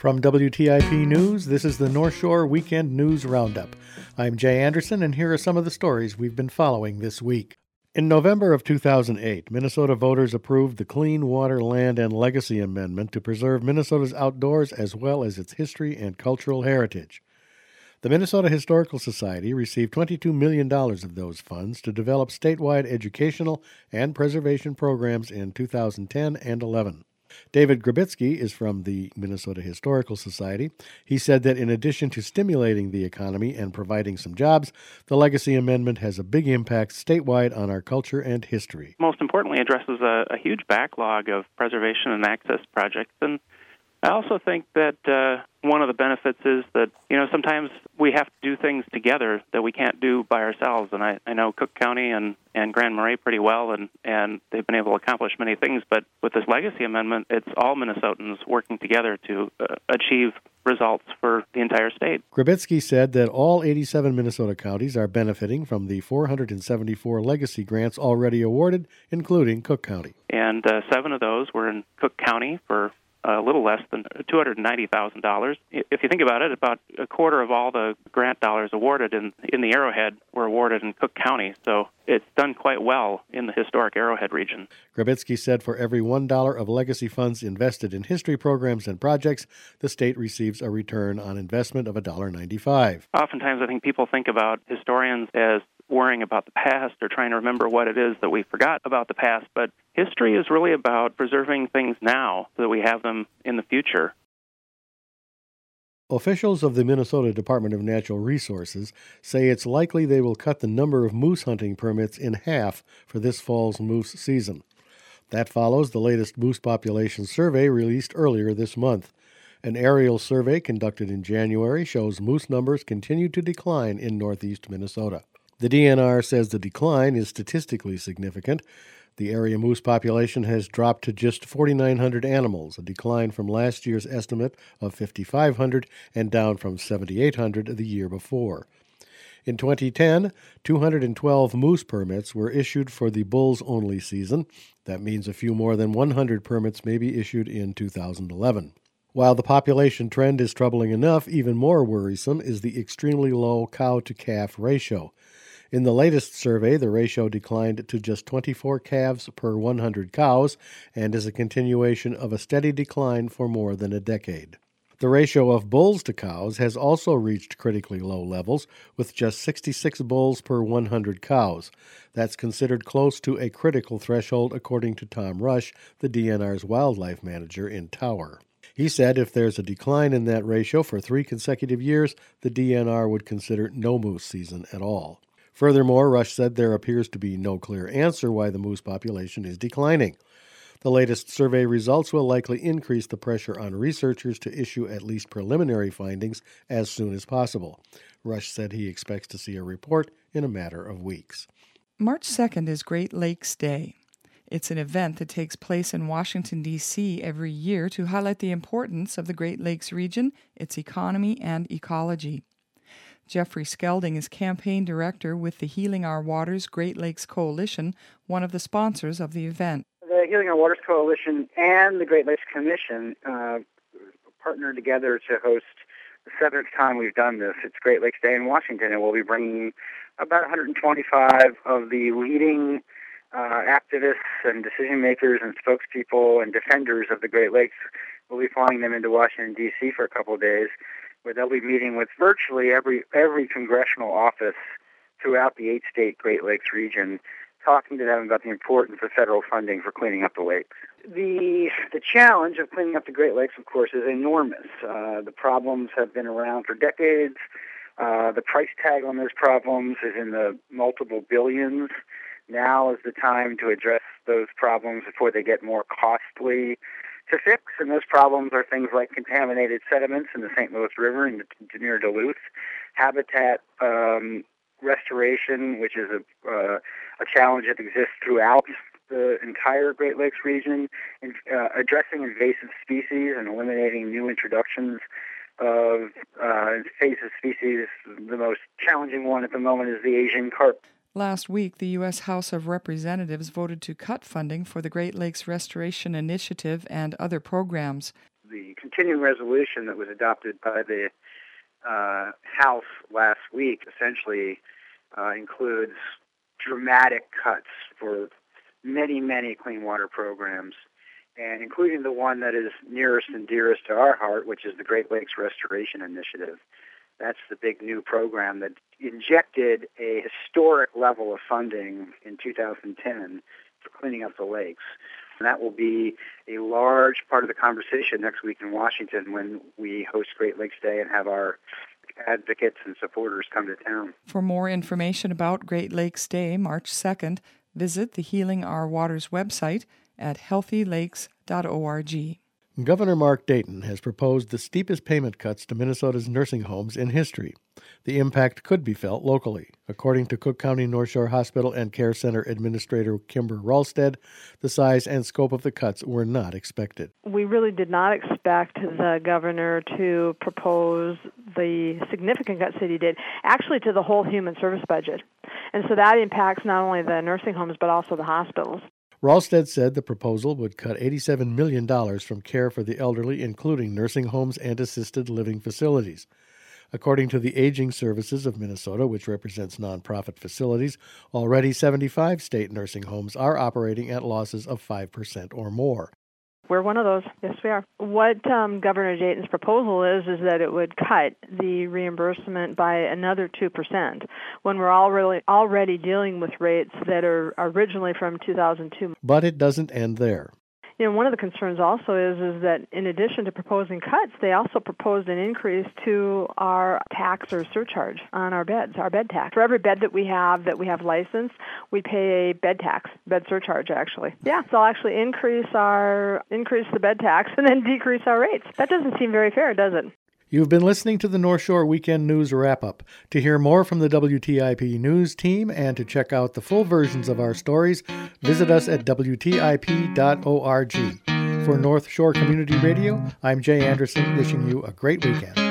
From WTIP News, this is the North Shore Weekend News Roundup. I'm Jay Anderson, and here are some of the stories we've been following this week. In November of 2008, Minnesota voters approved the Clean Water, Land, and Legacy Amendment to preserve Minnesota's outdoors as well as its history and cultural heritage. The Minnesota Historical Society received $22 million of those funds to develop statewide educational and preservation programs in 2010 and 11. David Grabitsky is from the Minnesota Historical Society. He said that in addition to stimulating the economy and providing some jobs, the Legacy Amendment has a big impact statewide on our culture and history. Most importantly, addresses a huge backlog of preservation and access projects. And I also think that one of the benefits is that, sometimes we have to do things together that we can't do by ourselves. And I know Cook County and Grand Marais pretty well, and they've been able to accomplish many things. But with this Legacy Amendment, it's all Minnesotans working together to achieve results for the entire state. Grabitsky said that all 87 Minnesota counties are benefiting from the 474 legacy grants already awarded, including Cook County. And 7 of those were in Cook County for a little less than $290,000. If you think about it, about a quarter of all the grant dollars awarded in the Arrowhead were awarded in Cook County, so it's done quite well in the historic Arrowhead region. Grabitsky said for every $1 of legacy funds invested in history programs and projects, the state receives a return on investment of $1.95. Oftentimes I think people think about historians as worrying about the past or trying to remember what it is that we forgot about the past, but history is really about preserving things now so that we have them in the future. Officials of the Minnesota Department of Natural Resources say it's likely they will cut the number of moose hunting permits in half for this fall's moose season. That follows the latest moose population survey released earlier this month. An aerial survey conducted in January shows moose numbers continue to decline in northeast Minnesota. The DNR says the decline is statistically significant. The area moose population has dropped to just 4,900 animals, a decline from last year's estimate of 5,500 and down from 7,800 the year before. In 2010, 212 moose permits were issued for the bulls-only season. That means a few more than 100 permits may be issued in 2011. While the population trend is troubling enough, even more worrisome is the extremely low cow-to-calf ratio. In the latest survey, the ratio declined to just 24 calves per 100 cows and is a continuation of a steady decline for more than a decade. The ratio of bulls to cows has also reached critically low levels, with just 66 bulls per 100 cows. That's considered close to a critical threshold, according to Tom Rush, the DNR's wildlife manager in Tower. He said if there's a decline in that ratio for 3 consecutive years, the DNR would consider no moose season at all. Furthermore, Rush said there appears to be no clear answer why the moose population is declining. The latest survey results will likely increase the pressure on researchers to issue at least preliminary findings as soon as possible. Rush said he expects to see a report in a matter of weeks. March 2nd is Great Lakes Day. It's an event that takes place in Washington, D.C. every year to highlight the importance of the Great Lakes region, its economy, and ecology. Jeffrey Skelding is campaign director with the Healing Our Waters Great Lakes Coalition, one of the sponsors of the event. The Healing Our Waters Coalition and the Great Lakes Commission partnered together to host the 7th time we've done this. It's Great Lakes Day in Washington, and we'll be bringing about 125 of the leading activists and decision makers and spokespeople and defenders of the Great Lakes. We'll be flying them into Washington, D.C. for a couple of days, where they'll be meeting with virtually every congressional office throughout the 8-state Great Lakes region, talking to them about the importance of federal funding for cleaning up the lakes. The challenge of cleaning up the Great Lakes, of course, is enormous. The problems have been around for decades. The price tag on those problems is in the multiple billions. Now is the time to address those problems before they get more costly to fix, and those problems are things like contaminated sediments in the St. Louis River and near Duluth, habitat restoration, which is a challenge that exists throughout the entire Great Lakes region, and addressing invasive species and eliminating new introductions of invasive species. The most challenging one at the moment is the Asian carp. Last week, the U.S. House of Representatives voted to cut funding for the Great Lakes Restoration Initiative and other programs. The continuing resolution that was adopted by the House last week essentially includes dramatic cuts for many, many clean water programs, and including the one that is nearest and dearest to our heart, which is the Great Lakes Restoration Initiative. That's the big new program that injected a historic level of funding in 2010 for cleaning up the lakes. And that will be a large part of the conversation next week in Washington when we host Great Lakes Day and have our advocates and supporters come to town. For more information about Great Lakes Day, March 2nd, visit the Healing Our Waters website at healthylakes.org. Governor Mark Dayton has proposed the steepest payment cuts to Minnesota's nursing homes in history. The impact could be felt locally. According to Cook County North Shore Hospital and Care Center Administrator Kimber Ralsted, the size and scope of the cuts were not expected. We really did not expect the governor to propose the significant cuts that he did, actually to the whole human service budget. And so that impacts not only the nursing homes but also the hospitals. Ralsted said the proposal would cut $87 million from care for the elderly, including nursing homes and assisted living facilities. According to the Aging Services of Minnesota, which represents nonprofit facilities, already 75 state nursing homes are operating at losses of 5% or more. We're one of those. Yes, we are. What Governor Dayton's proposal is that it would cut the reimbursement by another 2% when we're already dealing with rates that are originally from 2002. But it doesn't end there. You know, one of the concerns also is that in addition to proposing cuts, they also proposed an increase to our tax or surcharge on our beds, our bed tax. For every bed that we have licensed, we pay a bed tax, bed surcharge actually. Yeah, so I'll actually increase the bed tax and then decrease our rates. That doesn't seem very fair, does it? You've been listening to the North Shore Weekend News Wrap-Up. To hear more from the WTIP News team and to check out the full versions of our stories, visit us at WTIP.org. For North Shore Community Radio, I'm Jay Anderson, wishing you a great weekend.